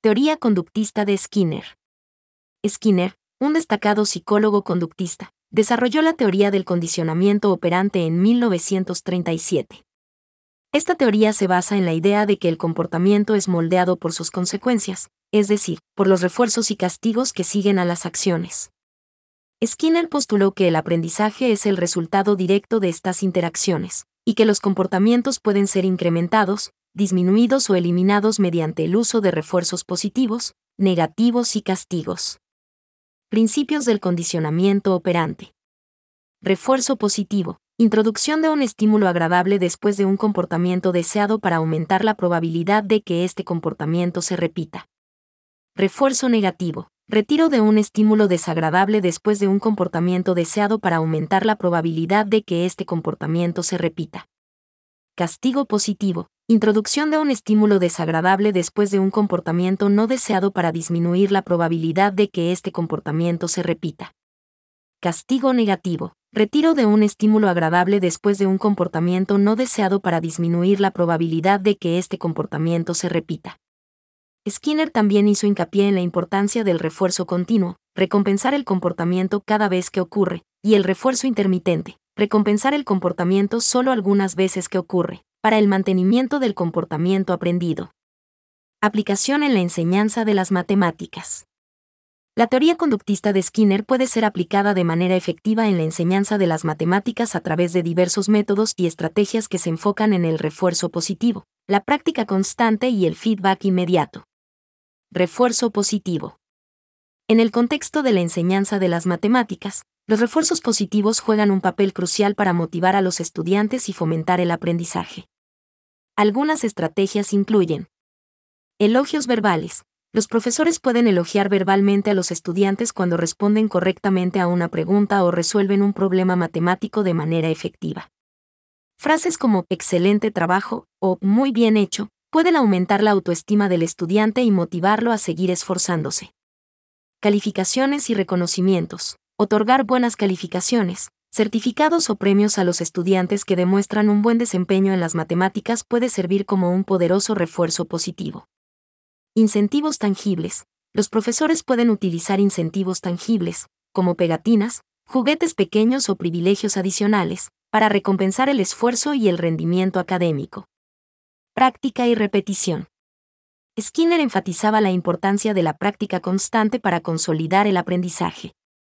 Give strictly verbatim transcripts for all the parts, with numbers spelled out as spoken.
Teoría conductista de Skinner. Skinner, un destacado psicólogo conductista, desarrolló la teoría del condicionamiento operante en mil novecientos treinta y siete. Esta teoría se basa en la idea de que el comportamiento es moldeado por sus consecuencias, es decir, por los refuerzos y castigos que siguen a las acciones. Skinner postuló que el aprendizaje es el resultado directo de estas interacciones, y que los comportamientos pueden ser incrementados, disminuidos o eliminados mediante el uso de refuerzos positivos, negativos y castigos. Principios del condicionamiento operante. Refuerzo positivo. Introducción de un estímulo agradable después de un comportamiento deseado para aumentar la probabilidad de que este comportamiento se repita. Refuerzo negativo. Retiro de un estímulo desagradable después de un comportamiento deseado para aumentar la probabilidad de que este comportamiento se repita. Castigo positivo. Introducción de un estímulo desagradable después de un comportamiento no deseado para disminuir la probabilidad de que este comportamiento se repita. Castigo negativo. Retiro de un estímulo agradable después de un comportamiento no deseado para disminuir la probabilidad de que este comportamiento se repita. Skinner también hizo hincapié en la importancia del refuerzo continuo, recompensar el comportamiento cada vez que ocurre, y el refuerzo intermitente, recompensar el comportamiento solo algunas veces que ocurre, para el mantenimiento del comportamiento aprendido. Aplicación en la enseñanza de las matemáticas. La teoría conductista de Skinner puede ser aplicada de manera efectiva en la enseñanza de las matemáticas a través de diversos métodos y estrategias que se enfocan en el refuerzo positivo, la práctica constante y el feedback inmediato. Refuerzo positivo. En el contexto de la enseñanza de las matemáticas, los refuerzos positivos juegan un papel crucial para motivar a los estudiantes y fomentar el aprendizaje. Algunas estrategias incluyen elogios verbales. Los profesores pueden elogiar verbalmente a los estudiantes cuando responden correctamente a una pregunta o resuelven un problema matemático de manera efectiva. Frases como excelente trabajo o muy bien hecho pueden aumentar la autoestima del estudiante y motivarlo a seguir esforzándose. Calificaciones y reconocimientos. Otorgar buenas calificaciones, certificados o premios a los estudiantes que demuestran un buen desempeño en las matemáticas puede servir como un poderoso refuerzo positivo. Incentivos tangibles. Los profesores pueden utilizar incentivos tangibles, como pegatinas, juguetes pequeños o privilegios adicionales, para recompensar el esfuerzo y el rendimiento académico. Práctica y repetición. Skinner enfatizaba la importancia de la práctica constante para consolidar el aprendizaje.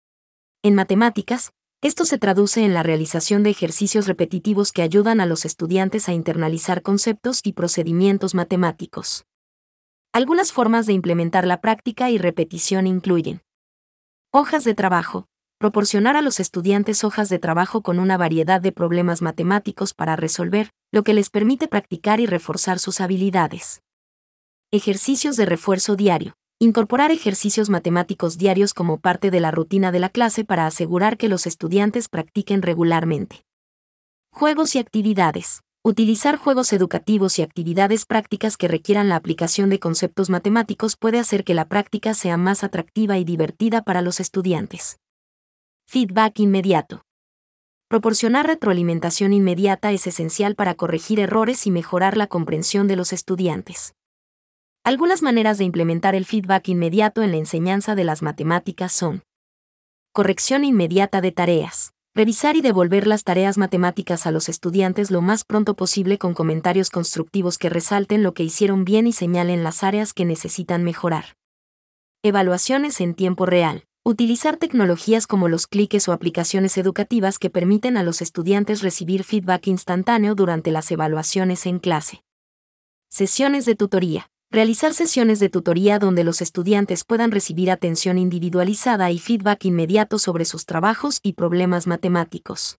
En matemáticas, esto se traduce en la realización de ejercicios repetitivos que ayudan a los estudiantes a internalizar conceptos y procedimientos matemáticos. Algunas formas de implementar la práctica y repetición incluyen hojas de trabajo. Proporcionar a los estudiantes hojas de trabajo con una variedad de problemas matemáticos para resolver, lo que les permite practicar y reforzar sus habilidades. Ejercicios de refuerzo diario. Incorporar ejercicios matemáticos diarios como parte de la rutina de la clase para asegurar que los estudiantes practiquen regularmente. Juegos y actividades. Utilizar juegos educativos y actividades prácticas que requieran la aplicación de conceptos matemáticos puede hacer que la práctica sea más atractiva y divertida para los estudiantes. Feedback inmediato. Proporcionar retroalimentación inmediata es esencial para corregir errores y mejorar la comprensión de los estudiantes. Algunas maneras de implementar el feedback inmediato en la enseñanza de las matemáticas son: corrección inmediata de tareas. Revisar y devolver las tareas matemáticas a los estudiantes lo más pronto posible con comentarios constructivos que resalten lo que hicieron bien y señalen las áreas que necesitan mejorar. Evaluaciones en tiempo real. Utilizar tecnologías como los cliques o aplicaciones educativas que permiten a los estudiantes recibir feedback instantáneo durante las evaluaciones en clase. Sesiones de tutoría. Realizar sesiones de tutoría donde los estudiantes puedan recibir atención individualizada y feedback inmediato sobre sus trabajos y problemas matemáticos.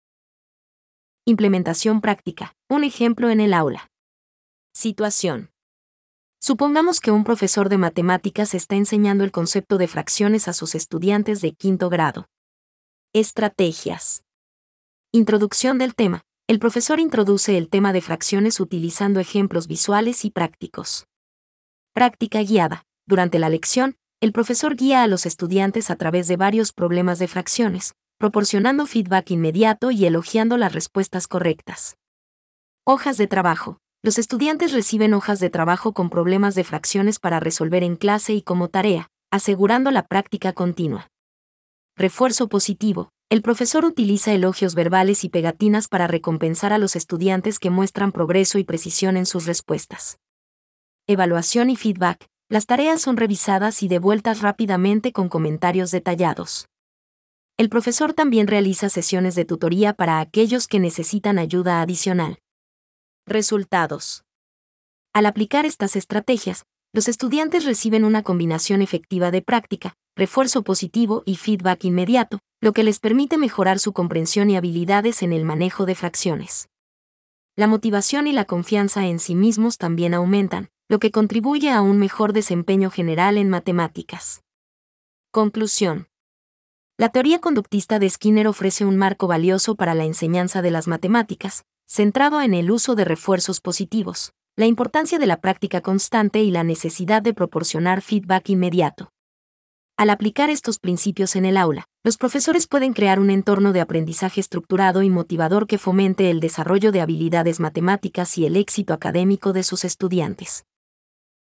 Implementación práctica. Un ejemplo en el aula. Situación. Supongamos que un profesor de matemáticas está enseñando el concepto de fracciones a sus estudiantes de quinto grado. Estrategias. Introducción del tema. El profesor introduce el tema de fracciones utilizando ejemplos visuales y prácticos. Práctica guiada. Durante la lección, el profesor guía a los estudiantes a través de varios problemas de fracciones, proporcionando feedback inmediato y elogiando las respuestas correctas. Hojas de trabajo. los estudiantes reciben hojas de trabajo con problemas de fracciones para resolver en clase y como tarea, asegurando la práctica continua. Refuerzo positivo. El profesor utiliza elogios verbales y pegatinas para recompensar a los estudiantes que muestran progreso y precisión en sus respuestas. Evaluación y feedback. Las tareas son revisadas y devueltas rápidamente con comentarios detallados. El profesor también realiza sesiones de tutoría para aquellos que necesitan ayuda adicional. Resultados. Al aplicar estas estrategias, los estudiantes reciben una combinación efectiva de práctica, refuerzo positivo y feedback inmediato, lo que les permite mejorar su comprensión y habilidades en el manejo de fracciones. La motivación y la confianza en sí mismos también aumentan, lo que contribuye a un mejor desempeño general en matemáticas. Conclusión. La teoría conductista de Skinner ofrece un marco valioso para la enseñanza de las matemáticas, centrado en el uso de refuerzos positivos, la importancia de la práctica constante y la necesidad de proporcionar feedback inmediato. Al aplicar estos principios en el aula, los profesores pueden crear un entorno de aprendizaje estructurado y motivador que fomente el desarrollo de habilidades matemáticas y el éxito académico de sus estudiantes.